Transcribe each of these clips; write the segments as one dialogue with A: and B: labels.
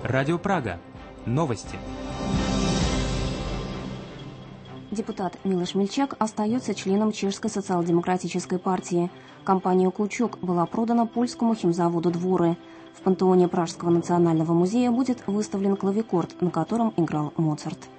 A: Радио Прага. Новости.
B: Депутат Милош Мельчак остается членом Чешской социал-демократической партии. Компания «Каучук» была продана польскому химзаводу «Дворы». В пантеоне Пражского национального музея будет выставлен клавикорд, на котором играл Моцарт.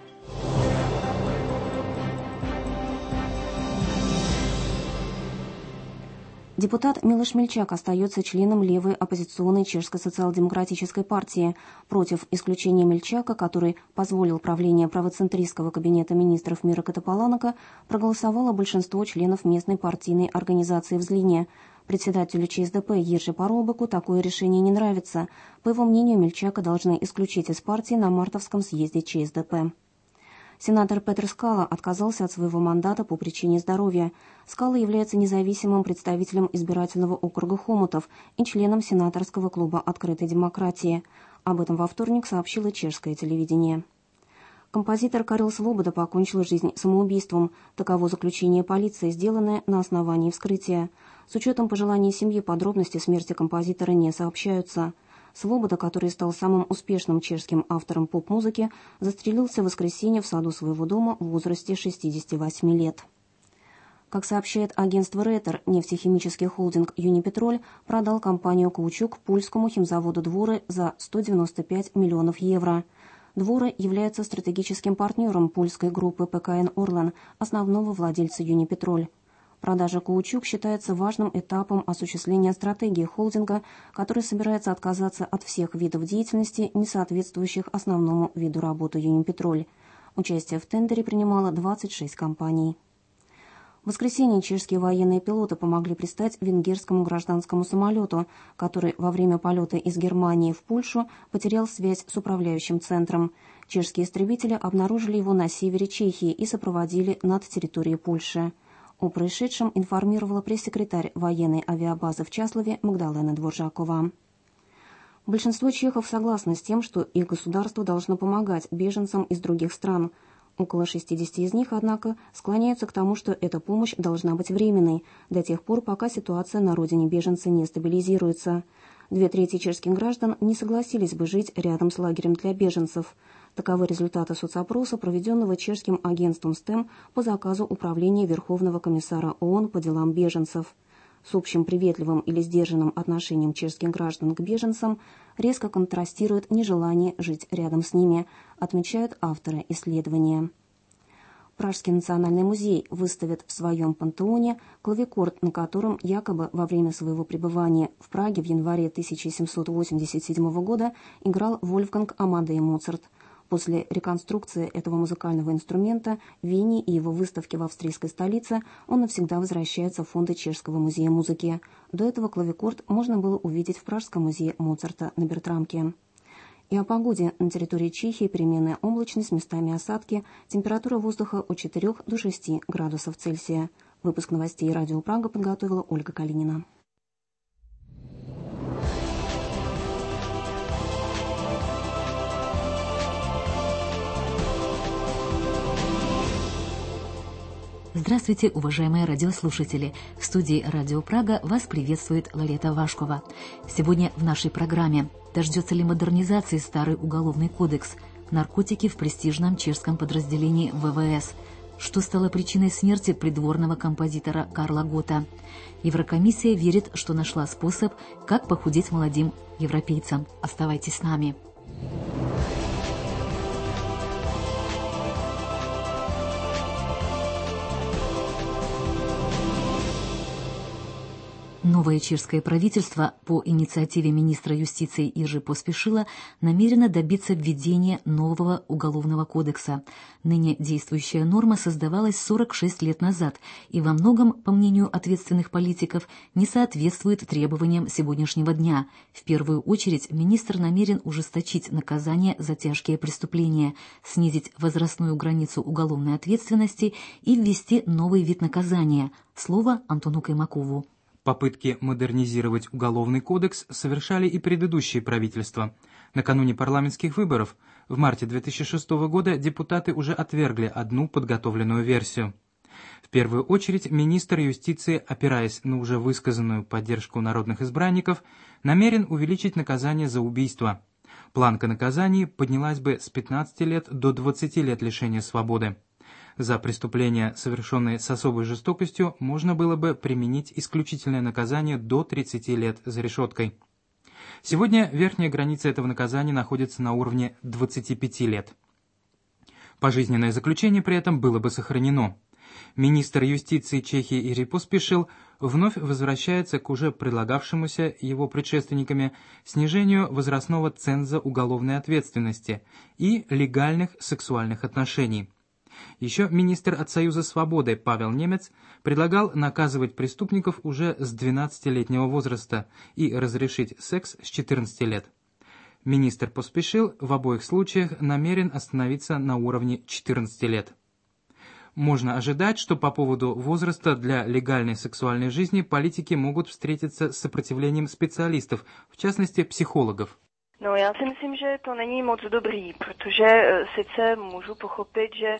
B: Депутат Милош Мельчак остается членом левой оппозиционной Чешской социал-демократической партии. Против исключения Мельчака, который позволил правление правоцентристского кабинета министров Мира Топаланака, проголосовало большинство членов местной партийной организации в Злине. Председателю ЧСДП Ержи Паробеку такое решение не нравится. По его мнению, Мельчака должны исключить из партии на мартовском съезде ЧСДП. Сенатор Петр Скала отказался от своего мандата по причине здоровья. Скала является независимым представителем избирательного округа Хомутов и членом сенаторского клуба «Открытой демократии». Об этом во вторник сообщило чешское телевидение. Композитор Карел Свобода покончил жизнь самоубийством. Таково заключение полиции, сделанное на основании вскрытия. С учетом пожеланий семьи подробности смерти композитора не сообщаются. Свобода, который стал самым успешным чешским автором поп-музыки, застрелился в воскресенье в саду своего дома в возрасте 68 лет. Как сообщает агентство Рейтер, нефтехимический холдинг «Юнипетроль» продал компанию «Каучук» польскому химзаводу «Дворы» за 195 миллионов евро. «Дворы» является стратегическим партнером польской группы ПКН «Орлен», основного владельца «Юнипетроль». Продажа «Каучук» считается важным этапом осуществления стратегии холдинга, который собирается отказаться от всех видов деятельности, не соответствующих основному виду работы «Юнипетроль». Участие в тендере принимало 26 компаний. В воскресенье чешские военные пилоты помогли пристать венгерскому гражданскому самолету, который во время полета из Германии в Польшу потерял связь с управляющим центром. Чешские истребители обнаружили его на севере Чехии и сопроводили над территорией Польши. О происшедшем информировала пресс-секретарь военной авиабазы в Часлове Магдалена Дворжакова. Большинство чехов согласны с тем, что их государство должно помогать беженцам из других стран. Около 60 из них, однако, склоняются к тому, что эта помощь должна быть временной, до тех пор, пока ситуация на родине беженца не стабилизируется. 2/3 чешских граждан не согласились бы жить рядом с лагерем для беженцев. Таковы результаты соцопроса, проведенного чешским агентством СТЭМ по заказу Управления Верховного комиссара ООН по делам беженцев. С общим приветливым или сдержанным отношением чешских граждан к беженцам резко контрастирует нежелание жить рядом с ними, отмечают авторы исследования. Пражский национальный музей выставит в своем пантеоне клавикорд, на котором якобы во время своего пребывания в Праге в январе 1787 года играл Вольфганг Амадей Моцарт. После реконструкции этого музыкального инструмента в Вене и его выставки в австрийской столице он навсегда возвращается в фонды Чешского музея музыки. До этого клавикорд можно было увидеть в Пражском музее Моцарта на Бертрамке. И о погоде. На территории Чехии переменная облачность, местами осадки, температура воздуха от 4 до 6 градусов Цельсия. Выпуск новостей Радио Прага подготовила Ольга Калинина.
C: Здравствуйте, уважаемые радиослушатели! В студии Радио Прага вас приветствует Лолета Вашкова. Сегодня в нашей программе: дождется ли модернизации старый уголовный кодекс, наркотики в престижном чешском подразделении ВВС, что стало причиной смерти придворного композитора Карла Гота. Еврокомиссия верит, что нашла способ, как похудеть молодым европейцам. Оставайтесь с нами. Новое чешское правительство по инициативе министра юстиции Ержи Поспешила намерено добиться введения нового уголовного кодекса. Ныне действующая норма создавалась 46 лет назад и во многом, по мнению ответственных политиков, не соответствует требованиям сегодняшнего дня. В первую очередь министр намерен ужесточить наказание за тяжкие преступления, снизить возрастную границу уголовной ответственности и ввести новый вид наказания. Слово Антону Каймакову.
A: Попытки модернизировать Уголовный кодекс совершали и предыдущие правительства. Накануне парламентских выборов в марте 2006 года депутаты уже отвергли одну подготовленную версию. В первую очередь министр юстиции, опираясь на уже высказанную поддержку народных избранников, намерен увеличить наказание за убийство. Планка наказаний поднялась бы с 15 лет до 20 лет лишения свободы. За преступления, совершенные с особой жестокостью, можно было бы применить исключительное наказание до 30 лет за решеткой. Сегодня верхняя граница этого наказания находится на уровне 25 лет. Пожизненное заключение при этом было бы сохранено. Министр юстиции Чехии Jiří Pospíšil вновь возвращается к уже предлагавшемуся его предшественниками снижению возрастного ценза уголовной ответственности и легальных сексуальных отношений. Еще министр от Союза Свободы Павел Немец предлагал наказывать преступников уже с 12-летнего возраста и разрешить секс с 14 лет. Министр Pospíšil в обоих случаях намерен остановиться на уровне 14 лет. Можно ожидать, что по поводу возраста для легальной сексуальной жизни политики могут встретиться с сопротивлением специалистов, в частности психологов.
D: No, já si myslím, že to není moc dobrý, protože sice můžu pochopit, že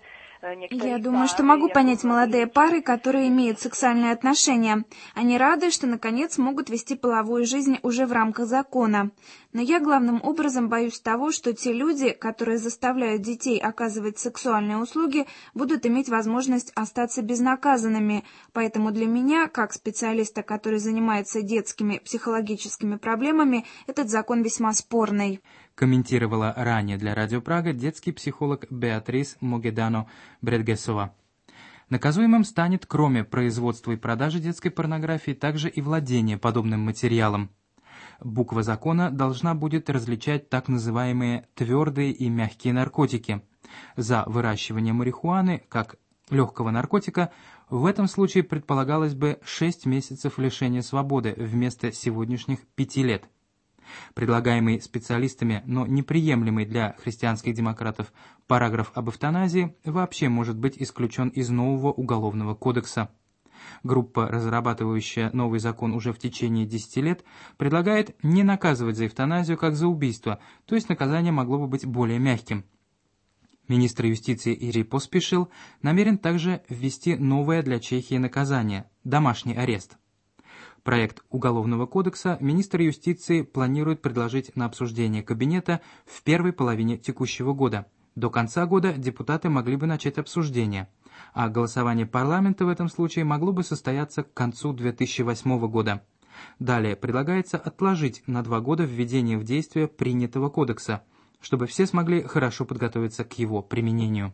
E: Я думаю, что могу понять молодые пары, которые имеют сексуальные отношения. Они рады, что наконец могут вести половую жизнь уже в рамках закона. Но я главным образом боюсь того, что те люди, которые заставляют детей оказывать сексуальные услуги, будут иметь возможность остаться безнаказанными. Поэтому для меня, как специалиста, который занимается детскими психологическими проблемами, этот закон весьма спорный.
A: Комментировала ранее для Радио Прага детский психолог Беатрис Могедано-Бредгесова. Наказуемым станет, кроме производства и продажи детской порнографии, также и владение подобным материалом. Буква закона должна будет различать так называемые твердые и мягкие наркотики. За выращивание марихуаны, как легкого наркотика, в этом случае предполагалось бы 6 месяцев лишения свободы вместо сегодняшних 5 лет. Предлагаемый специалистами, но неприемлемый для христианских демократов параграф об эвтаназии вообще может быть исключен из нового уголовного кодекса. Группа, разрабатывающая новый закон уже в течение 10 лет, предлагает не наказывать за эвтаназию как за убийство, то есть наказание могло бы быть более мягким. Министр юстиции Jiří Pospíšil намерен также ввести новое для Чехии наказание – домашний арест. Проект Уголовного кодекса министр юстиции планирует предложить на обсуждение Кабинета в первой половине текущего года. До конца года депутаты могли бы начать обсуждение, а голосование парламента в этом случае могло бы состояться к концу 2008 года. Далее предлагается отложить на 2 года введение в действие принятого кодекса, чтобы все смогли хорошо подготовиться к его применению.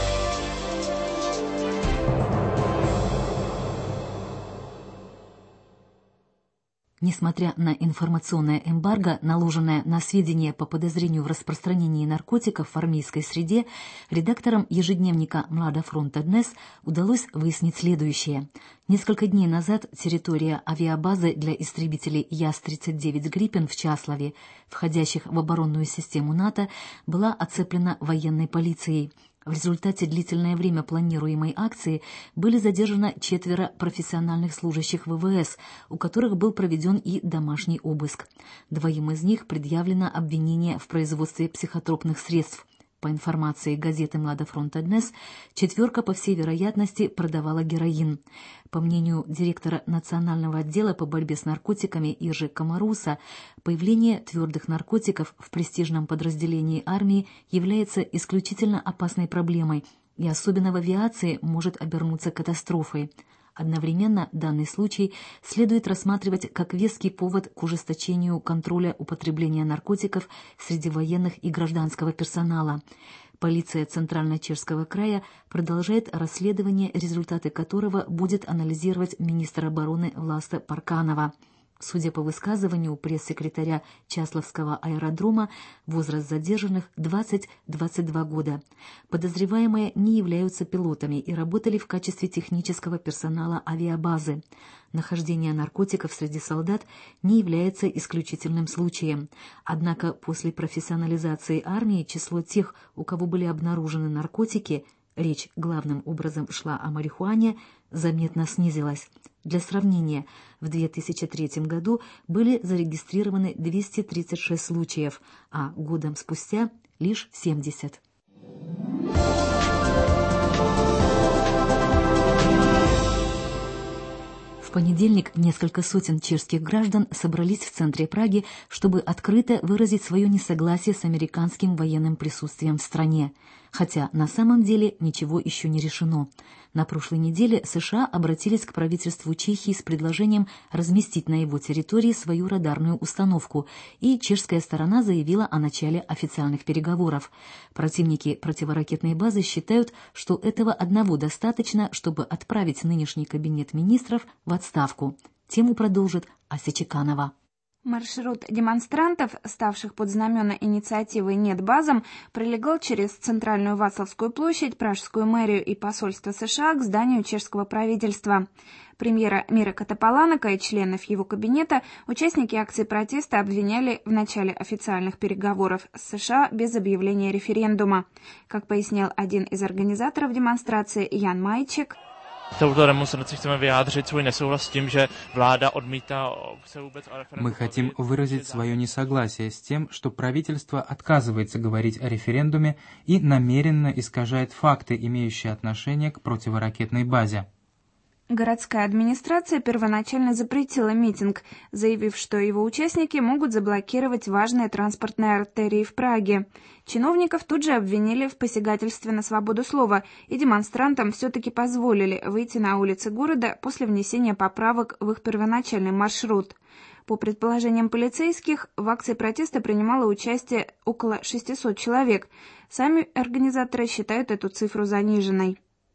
C: Несмотря на информационное эмбарго, наложенное на сведения по подозрению в распространении наркотиков в армейской среде, редакторам ежедневника «Млада фронта Днес» удалось выяснить следующее. Несколько дней назад территория авиабазы для истребителей Яс-39 «Гриппен» в Чаславе, входящих в оборонную систему НАТО, была оцеплена военной полицией. В результате длительное время планируемой акции были задержаны 4 профессиональных служащих ВВС, у которых был проведен и домашний обыск. 2 из них предъявлено обвинение в производстве психотропных средств. По информации газеты «Млада фронта Днес», 4 по всей вероятности продавала героин. По мнению директора Национального отдела по борьбе с наркотиками Иржи Комаруса, появление твердых наркотиков в престижном подразделении армии является исключительно опасной проблемой и особенно в авиации может обернуться катастрофой. Одновременно данный случай следует рассматривать как веский повод к ужесточению контроля употребления наркотиков среди военных и гражданского персонала. Полиция Центрально-Чешского края продолжает расследование, результаты которого будет анализировать министр обороны Власта Парканова. Судя по высказыванию пресс-секретаря Чаславского аэродрома, возраст задержанных 20-22 года. Подозреваемые не являются пилотами и работали в качестве технического персонала авиабазы. Нахождение наркотиков среди солдат не является исключительным случаем. Однако после профессионализации армии число тех, у кого были обнаружены наркотики, речь главным образом шла о марихуане, заметно снизилась. Для сравнения, в 2003 году были зарегистрированы 236 случаев, а годом спустя лишь 70.
A: В
C: В понедельник несколько сотен чешских граждан собрались в центре Праги, чтобы открыто выразить свое несогласие с американским военным присутствием в стране. Хотя на самом деле ничего еще не решено. На прошлой неделе США обратились к правительству Чехии с предложением разместить на его территории свою радарную установку, и чешская сторона заявила о начале официальных переговоров. Противники противоракетной базы считают, что этого одного достаточно, чтобы отправить нынешний кабинет министров в отставку. Тему продолжит Ася Чеканова.
E: Маршрут демонстрантов, ставших под знамена инициативы «Нет базам», пролегал через центральную Вацлавскую площадь, Пражскую мэрию и посольство США к зданию чешского правительства. Премьера Мирека Топаланака и членов его кабинета участники акции протеста обвиняли в начале официальных переговоров с США без объявления референдума. Как пояснил один из организаторов демонстрации Ян Майчек,
F: Touto demonstrací chceme vyjádřit svůj nesouhlas s tím, že vláda odmítá se vůbec o referendu.
A: Мы хотим выразить свое несогласие с тем, что правительство отказывается говорить о референдуме и намеренно искажает факты, имеющие отношение к противоракетной базе.
E: Городская администрация первоначально запретила митинг, заявив, что его участники могут заблокировать важные транспортные артерии в Праге. Чиновников тут же обвинили в посягательстве на свободу слова, и демонстрантам все-таки позволили выйти на улицы города после внесения поправок в их первоначальный маршрут. По предположениям полицейских, в акции протеста принимало участие около 600 человек. Сами организаторы считают эту цифру заниженной.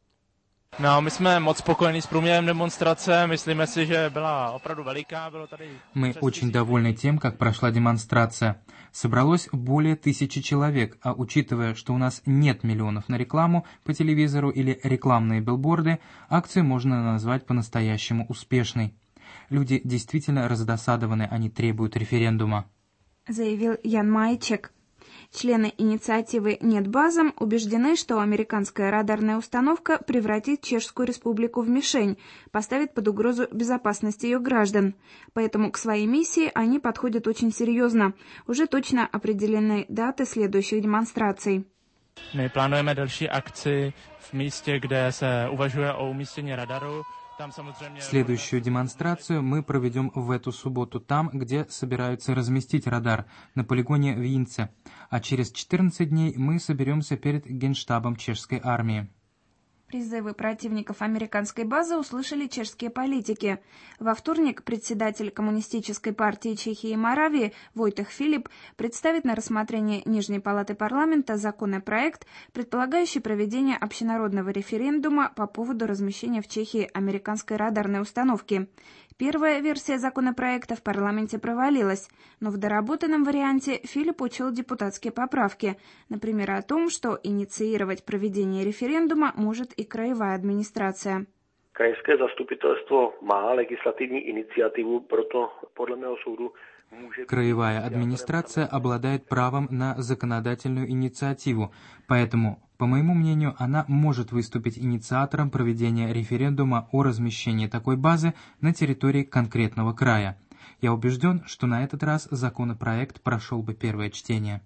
F: No, my jsme moc spokojení s průměrem demonstrace, myslíme si, že byla opravdu veliká, bylo tady...
A: Мы очень довольны тем, как прошла демонстрация. Собралось более 1000 человек, а учитывая, что у нас нет миллионов на рекламу по телевизору или рекламные билборды, акцию можно назвать по-настоящему успешной. Люди действительно раздосадованы, они требуют референдума.
E: Заявил Ян Майчек. Члены инициативы «Нет базам» убеждены, что американская радарная установка превратит Чешскую республику в мишень, поставит под угрозу безопасность ее граждан. Поэтому к своей миссии они подходят очень серьезно. Уже точно определены даты следующих демонстраций.
F: My plánujeme další akci v místě, kde se uvažuje o umístění radaru.
A: Следующую демонстрацию мы проведем в эту субботу там, где собираются разместить радар, на полигоне в Инце, а через 14 дней мы соберемся перед Генштабом чешской армии.
E: Призывы противников американской базы услышали чешские политики. Во вторник председатель Коммунистической партии Чехии и Моравии Войтех Филип представит на рассмотрение Нижней палаты парламента законопроект, предполагающий проведение общенародного референдума по поводу размещения в Чехии американской радарной установки. Первая версия законопроекта в парламенте провалилась, но в доработанном варианте Филипп учел депутатские поправки, например, о том, что инициировать проведение референдума может и краевая администрация.
G: Krajské zastupitelstvo má legislativní iniciativu, proto podle mého soudu
A: Краевая администрация обладает правом на законодательную инициативу, поэтому, по моему мнению, она может выступить инициатором проведения референдума о размещении такой базы на территории конкретного края. Я убежден, что на этот раз законопроект прошел бы первое чтение.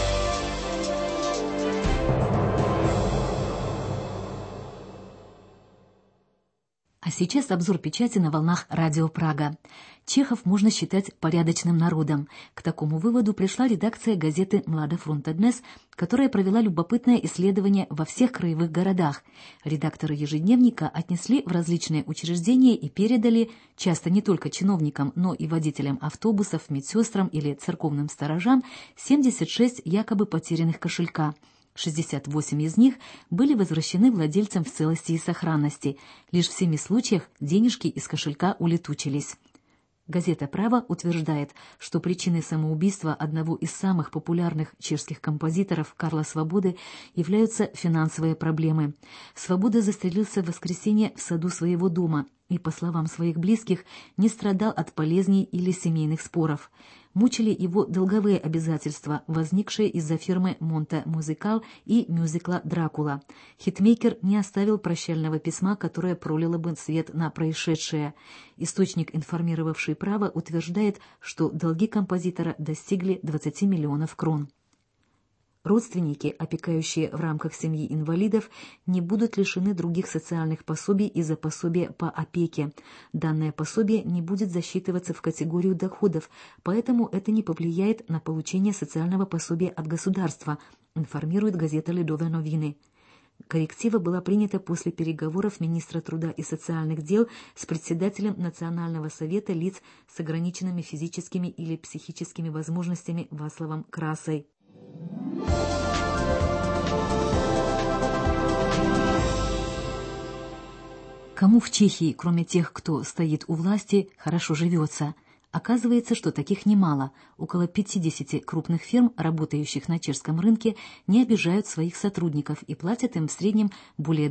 C: А сейчас обзор печати на волнах Радио Прага. Чехов можно считать порядочным народом. К такому выводу пришла редакция газеты «Млада фронта Днес», которая провела любопытное исследование во всех краевых городах. Редакторы ежедневника отнесли в различные учреждения и передали, часто не только чиновникам, но и водителям автобусов, медсестрам или церковным сторожам, 76 якобы потерянных кошелька. 68 из них были возвращены владельцам в целости и сохранности. Лишь в 7 случаях денежки из кошелька улетучились. Газета «Право» утверждает, что причиной самоубийства одного из самых популярных чешских композиторов Карла Свободы являются финансовые проблемы. Свобода застрелился в воскресенье в саду своего дома и, по словам своих близких, не страдал от болезней или семейных споров. Мучили его долговые обязательства, возникшие из-за фирмы «Монте Музикал» и мюзикла «Дракула». Хитмейкер не оставил прощального письма, которое пролило бы свет на происшедшее. Источник, информировавший «Право», утверждает, что долги композитора достигли 20 миллионов крон. Родственники, опекающие в рамках семьи инвалидов, не будут лишены других социальных пособий из-за пособия по опеке. Данное пособие не будет засчитываться в категорию доходов, поэтому это не повлияет на получение социального пособия от государства, информирует газета «Ледовые новины». Корректива была принята после переговоров министра труда и социальных дел с председателем Национального совета лиц с ограниченными физическими или психическими возможностями Вацлавом Красой. Кому в Чехии, кроме тех, кто стоит у власти, хорошо живется? Оказывается, что таких немало. Около 50 крупных фирм, работающих на чешском рынке, не обижают своих сотрудников и платят им в среднем более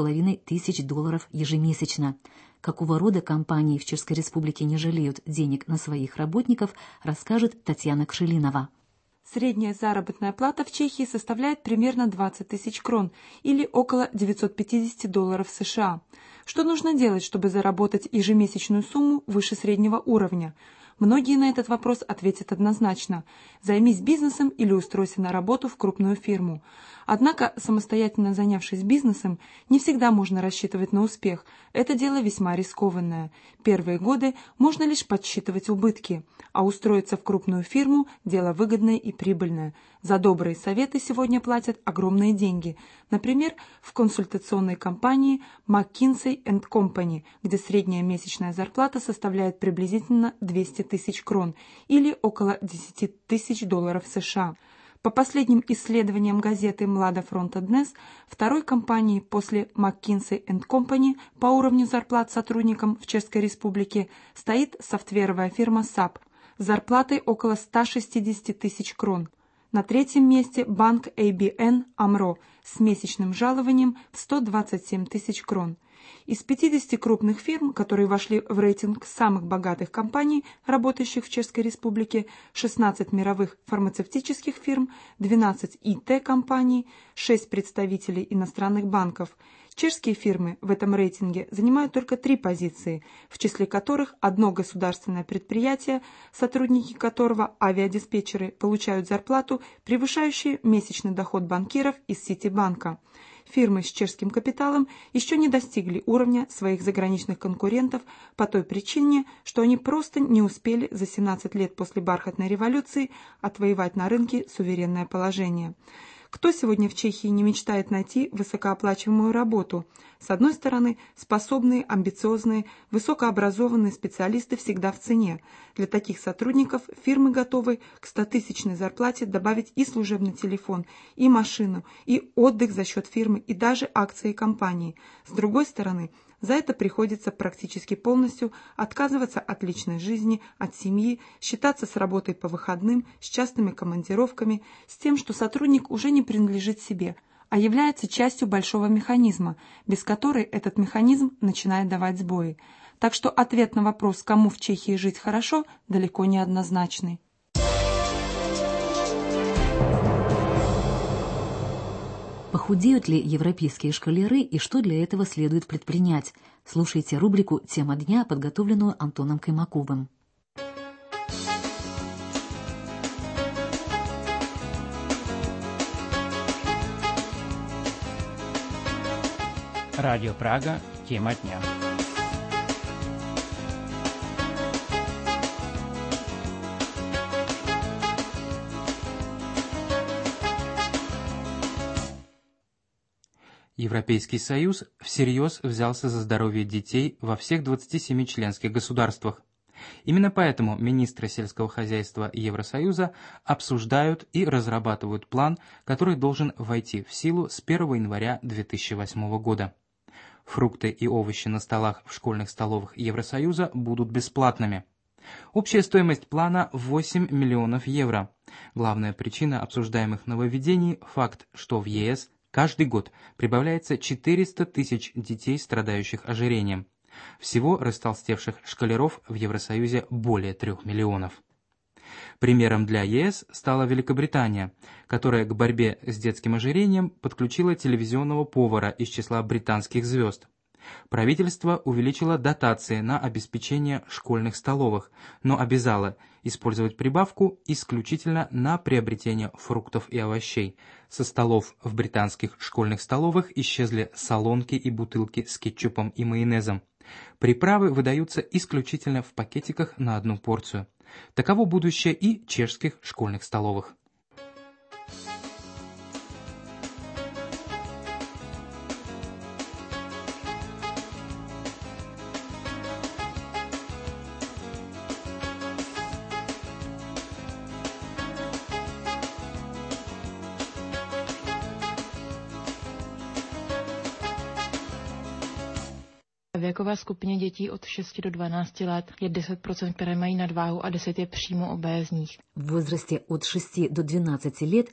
C: $2500 ежемесячно. Какого рода компании в Чешской Республике не жалеют денег на своих работников, расскажет Татьяна Кшелинова.
H: Средняя заработная плата в Чехии составляет примерно 20 тысяч крон или около $950 США. Что нужно делать, чтобы заработать ежемесячную сумму выше среднего уровня? Многие на этот вопрос ответят однозначно: займись бизнесом или устройся на работу в крупную фирму. Однако, самостоятельно занявшись бизнесом, не всегда можно рассчитывать на успех. Это дело весьма рискованное. Первые годы можно лишь подсчитывать убытки, а устроиться в крупную фирму – дело выгодное и прибыльное. За добрые советы сегодня платят огромные деньги. Например, в консультационной компании McKinsey & Company, где средняя месячная зарплата составляет приблизительно 200 тысяч крон или около $10 000 США. По последним исследованиям газеты «Млада Фронта Днес», второй компанией после McKinsey & Company по уровню зарплат сотрудникам в Чешской Республике стоит софтверовая фирма SAP с зарплатой около 160 тысяч крон. На третьем месте банк ABN AMRO с месячным жалованием в 127 тысяч крон. Из 50 крупных фирм, которые вошли в рейтинг самых богатых компаний, работающих в Чешской Республике, 16 мировых фармацевтических фирм, 12 ИТ-компаний, 6 представителей иностранных банков. Чешские фирмы в этом рейтинге занимают только 3 позиции, в числе которых одно государственное предприятие, сотрудники которого, авиадиспетчеры, получают зарплату, превышающую месячный доход банкиров из Ситибанка. Фирмы с чешским капиталом еще не достигли уровня своих заграничных конкурентов по той причине, что они просто не успели за 17 лет после бархатной революции отвоевать на рынке суверенное положение. Кто сегодня в Чехии не мечтает найти высокооплачиваемую работу? С одной стороны, способные, амбициозные, высокообразованные специалисты всегда в цене. Для таких сотрудников фирмы готовы к 100-тысячной зарплате добавить и служебный телефон, и машину, и отдых за счет фирмы, и даже акции компании. С другой стороны, за это приходится практически полностью отказываться от личной жизни, от семьи, считаться с работой по выходным, с частыми командировками, с тем, что сотрудник уже не принадлежит себе, а является частью большого механизма, без которой этот механизм начинает давать сбои. Так что ответ на вопрос, кому в Чехии жить хорошо, далеко не однозначный.
C: Похудеют ли европейские школяры и что для этого следует предпринять? Слушайте рубрику «Тема дня», подготовленную Антоном Каймаковым.
I: Радио Прага. Тема дня.
A: Европейский Союз всерьез взялся за здоровье детей во всех 27 членских государствах. Именно поэтому министры сельского хозяйства Евросоюза обсуждают и разрабатывают план, который должен войти в силу с 1 января 2008 года. Фрукты и овощи на столах в школьных столовых Евросоюза будут бесплатными. Общая стоимость плана – 8 миллионов евро. Главная причина обсуждаемых нововведений – факт, что в ЕС каждый год прибавляется 400 тысяч детей, страдающих ожирением. Всего растолстевших школяров в Евросоюзе более 3 миллионов. Примером для ЕС стала Великобритания, которая к борьбе с детским ожирением подключила телевизионного повара из числа британских звезд. Правительство увеличило дотации на обеспечение школьных столовых, но обязало использовать прибавку исключительно на приобретение фруктов и овощей. Со столов в британских школьных столовых исчезли солонки и бутылки с кетчупом и майонезом. Приправы выдаются исключительно в пакетиках на одну порцию. Таково будущее и чешских школьных столовых.
J: V věkové skupině dětí od 6 do 12 let je 10%, které mají nadváhu a 10 je přímo obézních.
C: В возрасте от 6 до 12 лет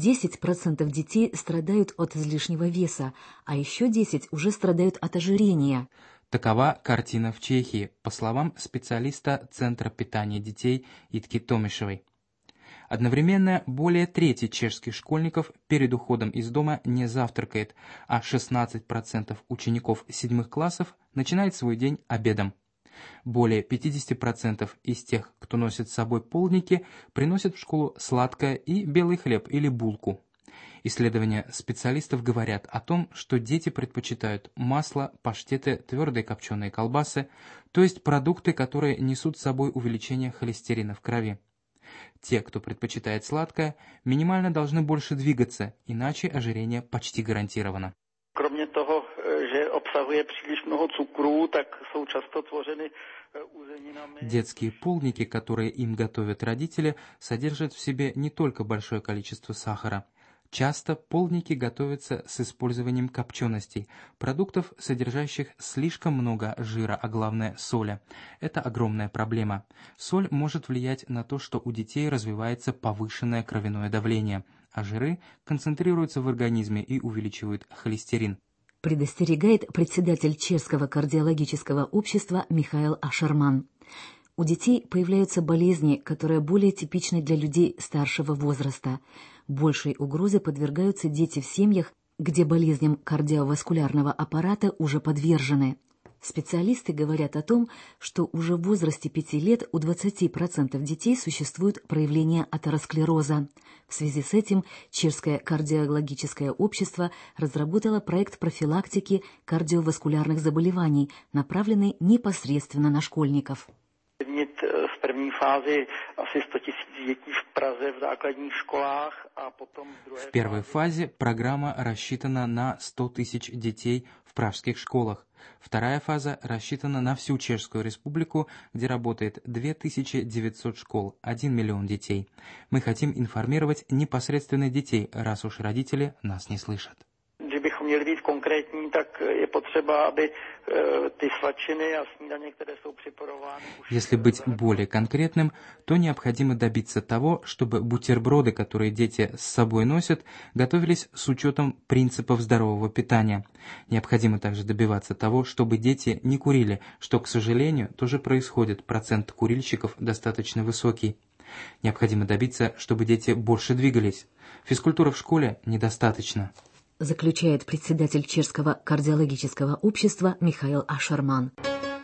C: 10% детей страдают от излишнего веса, а еще 10 уже страдают от ожирения.
A: Такова картина в Чехии, по словам специалиста Центра питания детей Итки Томишевой. Одновременно более трети чешских школьников перед уходом из дома не завтракает, а 16% учеников 7 классов начинает свой день обедом. Более 50% из тех, кто носит с собой полдники, приносят в школу сладкое и белый хлеб или булку. Исследования специалистов говорят о том, что дети предпочитают масло, паштеты, твердые копченые колбасы, то есть продукты, которые несут с собой увеличение холестерина в крови. Те, кто предпочитает сладкое, минимально должны больше двигаться, иначе ожирение почти гарантировано.
K: Кроме того, že obsahuje příliš mnoho cukrů, tak jsou často tvořeny uzeninami.
A: Детские полдники, которые им готовят родители, содержат в себе не только большое количество сахара. Часто полдники готовятся с использованием копченостей, продуктов, содержащих слишком много жира, а главное соли. Это огромная проблема. Соль может влиять на то, что у детей развивается повышенное кровяное давление, а жиры концентрируются в организме и увеличивают холестерин.
C: Предостерегает председатель Чешского кардиологического общества Михаил Ашерман. У детей появляются болезни, которые более типичны для людей старшего возраста. Большей угрозе подвергаются дети в семьях, где болезням кардиоваскулярного аппарата уже подвержены. Специалисты говорят о том, что уже в возрасте 5 лет у 20% детей существуют проявления атеросклероза. В связи с этим Чешское кардиологическое общество разработало проект профилактики кардиоваскулярных заболеваний, направленный непосредственно на школьников.
K: V první fázi asi 100 000 dětí v Praze v základních školách a potom v druhé.
A: В первой фазе программа рассчитана на 100 000 детей в пражских школах. Вторая фаза рассчитана на всю Чешскую республику, где работает 2900 школ, 1 миллион детей. Мы хотим информировать непосредственно детей, раз уж родители нас не слышат.
K: Kdybychom měli být konkrétní, tak je potřeba, aby ty svačiny a snídaně, které jsou připravovány.
A: Если быть более конкретным, то необходимо добиться того, чтобы бутерброды, которые дети с собой носят, готовились с учетом принципов здорового питания. Необходимо также добиваться того, чтобы дети не курили, что, к сожалению, тоже происходит, процент курильщиков достаточно высокий. Необходимо добиться, чтобы дети больше двигались. Физкультуры в школе недостаточно.
C: Заключает председатель Чешского кардиологического общества Михаил Ашерман.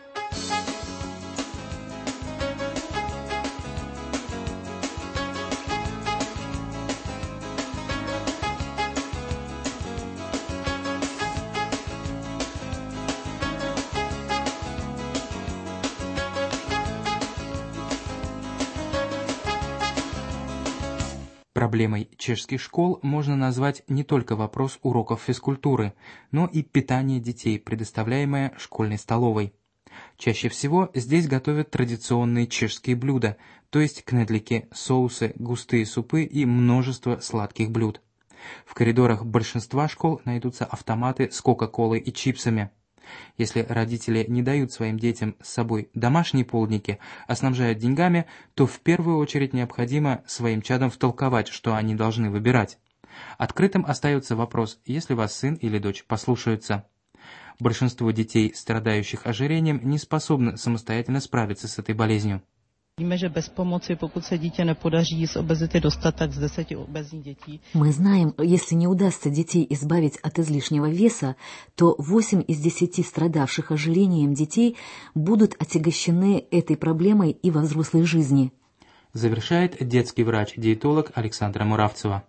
A: Проблемой чешских школ можно назвать не только вопрос уроков физкультуры, но и питание детей, предоставляемое школьной столовой. Чаще всего здесь готовят традиционные чешские блюда, то есть кнедлики, соусы, густые супы и множество сладких блюд. В коридорах большинства школ найдутся автоматы с кока-колой и чипсами. Если родители не дают своим детям с собой домашние полдники, а снабжают деньгами, то в первую очередь необходимо своим чадам втолковать, что они должны выбирать. Открытым остается вопрос, если вас сын или дочь послушаются. Большинство детей, страдающих ожирением, не способны самостоятельно справиться с этой болезнью.
J: Víme, že bez pomoci, pokud se dítě nepodaří z obezity dostat, tak z 10 obezních dětí.
C: Мы знаем, если не удастся детей избавить от излишнего веса, то 8 из 10 страдавших ожирением детей будут отягощены этой проблемой и во взрослой жизни.
A: Завершает детский врач-диетолог Александра Муравцева.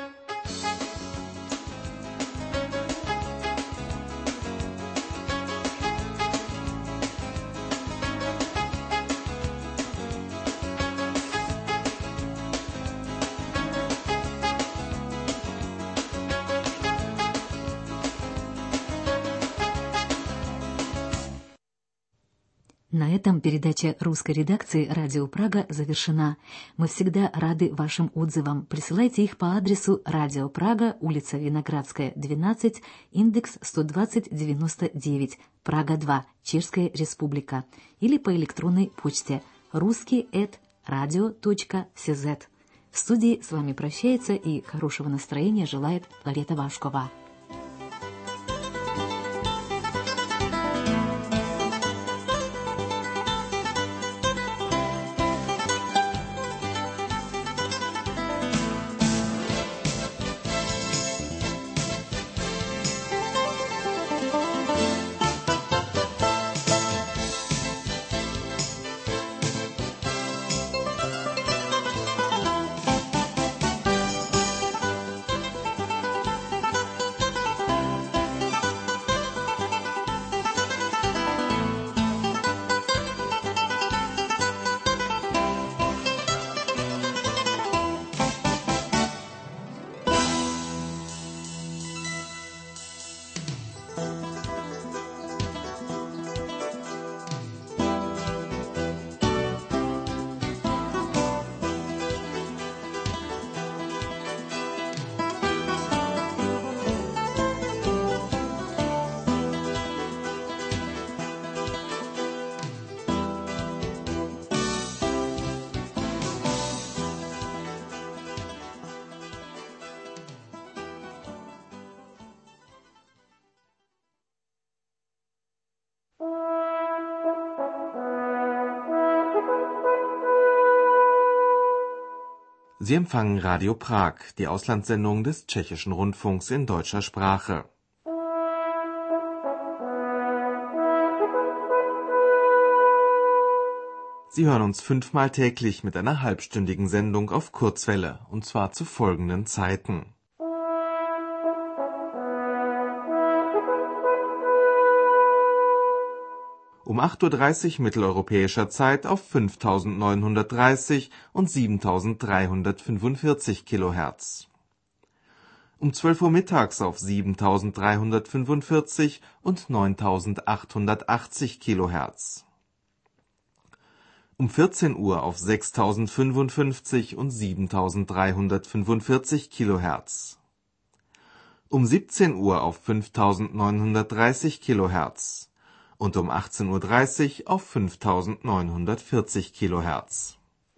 C: На этом передача русской редакции «Радио Прага» завершена. Мы всегда рады вашим отзывам. Присылайте их по адресу «Радио Прага», улица Виноградская, 12, индекс 12099, Прага 2, Чешская Республика. Или по электронной почте ruski@radio.cz. В студии с вами прощается и хорошего настроения желает Ларета Вашкова.
L: Sie empfangen Radio Prag, die Auslandssendung des Tschechischen Rundfunks in deutscher Sprache. Sie hören uns 5-mal täglich mit einer halbstündigen Sendung auf Kurzwelle, und zwar zu folgenden Zeiten. Um 8:30 Uhr mitteleuropäischer Zeit auf 5.930 und 7.345 kHz. Um 12 Uhr mittags auf 7.345 und 9.880 kHz. Um 14 Uhr auf 6.055 und 7.345 kHz. Um 17 Uhr auf 5.930 kHz. Und um 18:30 Uhr auf 5.940 kHz.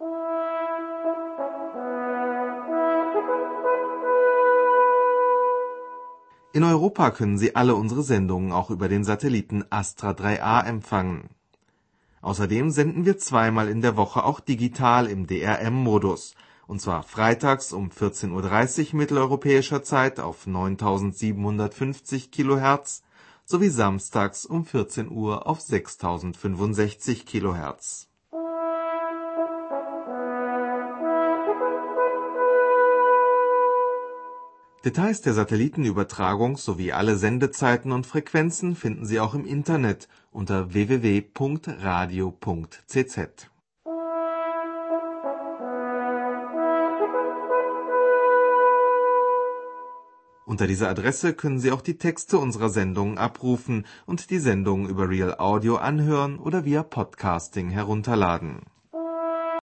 L: In Europa können Sie alle unsere Sendungen auch über den Satelliten Astra 3A empfangen. Außerdem senden wir 2-mal in der Woche auch digital im DRM-Modus, und zwar freitags um 14:30 Uhr mitteleuropäischer Zeit auf 9.750 kHz, sowie samstags um 14 Uhr auf 6.065 kHz. Details der Satellitenübertragung sowie alle Sendezeiten und Frequenzen finden Sie auch im Internet unter www.radio.cz. Unter dieser Adresse können Sie auch die Texte unserer Sendungen abrufen und die Sendungen über Real Audio anhören oder via Podcasting herunterladen.